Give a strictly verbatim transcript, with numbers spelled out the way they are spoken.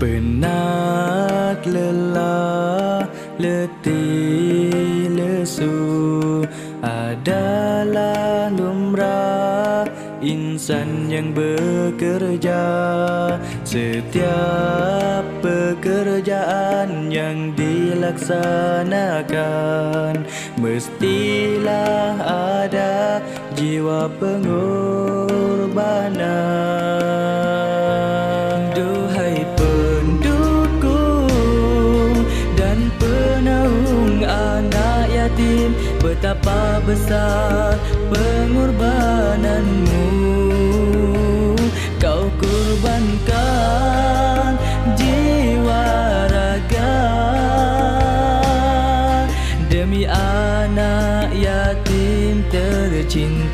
Penat, lelah, letih, lesu adalah lumrah insan yang bekerja. Setiap pekerjaan yang dilaksanakan mestilah ada jiwa pengorbanan. Duhai pendukung dan penaung anak yatim, betapa besar pengorbananmu. Kau kurbankan jiwa raga demi anak yatim tercinta.